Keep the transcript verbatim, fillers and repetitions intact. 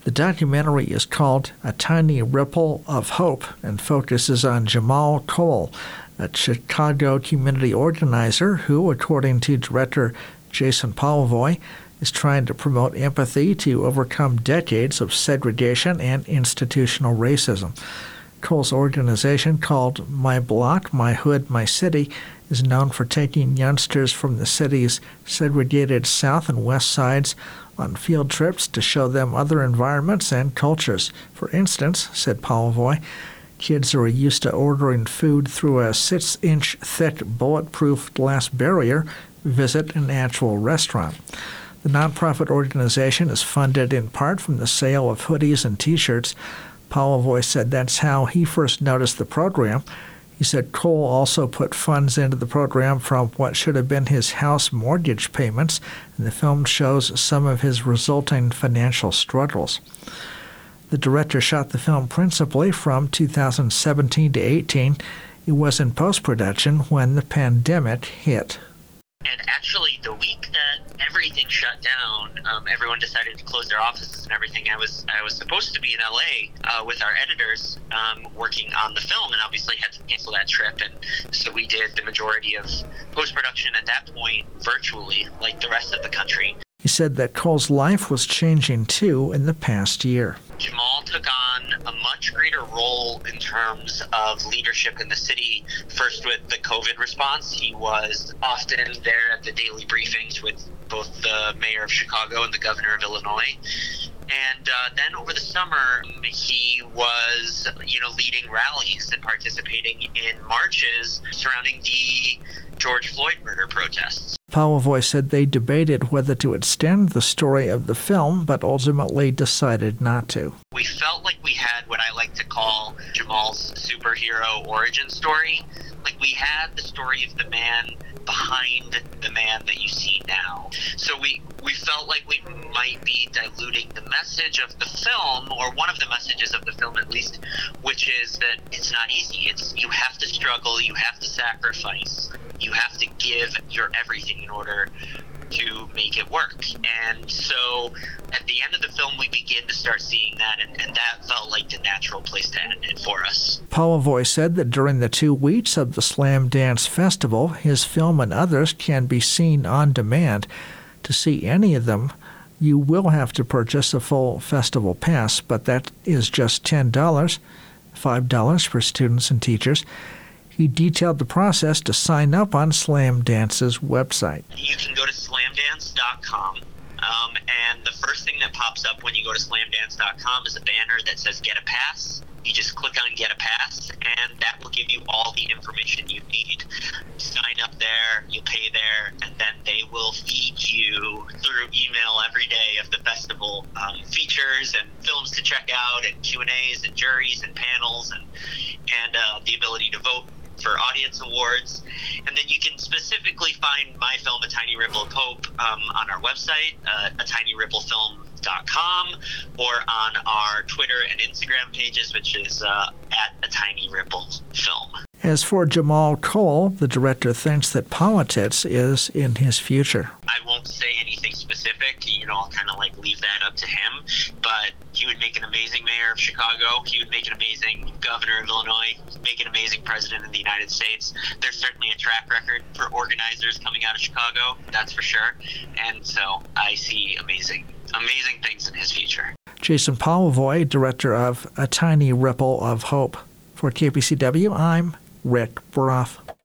The documentary is called A Tiny Ripple of Hope and focuses on Jamal Cole, a Chicago community organizer who, according to director Jason Polevoy, is trying to promote empathy to overcome decades of segregation and institutional racism. Cole's organization, called My Block, My Hood, My City, is known for taking youngsters from the city's segregated south and west sides on field trips to show them other environments and cultures. For instance, said Polevoy, kids who are used to ordering food through a six-inch thick bulletproof glass barrier visit an actual restaurant. The nonprofit organization is funded in part from the sale of hoodies and T-shirts. Polevoy said that's how he first noticed the program. He said Cole also put funds into the program from what should have been his house mortgage payments, and the film shows some of his resulting financial struggles. The director shot the film principally from two thousand seventeen to eighteen. It was in post-production when the pandemic hit. And actually, the week that everything shut down, um, everyone decided to close their offices and everything. I was I was supposed to be in L A uh, with our editors um, working on the film, and obviously had to cancel that trip. And so we did the majority of post-production at that point virtually, like the rest of the country. He said that Cole's life was changing, too, in the past year. Jamal took on a much greater role in terms of leadership in the city. First, with the COVID response, he was often there at the daily briefings with both the mayor of Chicago and the governor of Illinois. And uh, then over the summer, he was, you know, leading rallies and participating in marches surrounding the George Floyd murder protests. Polevoy said they debated whether to extend the story of the film, but ultimately decided not to. We felt like we had what I like to call Jamal's superhero origin story. Like, we had the story of the man behind the man that you see now. So we, we felt like we might be diluting the message of the film, or one of the messages of the film at least, which is that it's not easy. It's you have to struggle, you have to sacrifice, you have to give your everything in order to make it work. And so at the end of the film, we begin to start seeing that, and, and that felt like the natural place to end it for us. Polevoy said that during the two weeks of the Slam Dance Festival, his film and others can be seen on demand. To see any of them, you will have to purchase a full festival pass, but that is just ten dollars, five dollars for students and teachers. He detailed the process to sign up on Slam Dance's website. You can go to slam dance dot com, um, and the first thing that pops up when you go to slam dance dot com is a banner that says Get a Pass. You just click on Get a Pass, and that will give you all the information you need. Sign up there, you pay there, and then they will feed you through email every day of the festival um, features and films to check out, and Q and A's and juries and panels, and, and uh, the ability to vote for audience awards. And then you can specifically find my film, A Tiny Ripple of Hope, um, on our website, uh, a tiny ripple film dot com, or on our Twitter and Instagram pages, which is uh, at A Tiny Ripple Film. As for Jamal Cole, the director thinks that politics is in his future. I won't say anything specific, you know, I'll kind of like leave that up to him, but he would make an amazing mayor of Chicago, he would make an amazing governor of Illinois, he'd make an amazing president of the United States. There's certainly a track record for organizers coming out of Chicago, that's for sure, and so I see amazing, amazing things in his future. Jason Polevoy, director of A Tiny Ripple of Hope. For K P C W, I'm Rick Broth.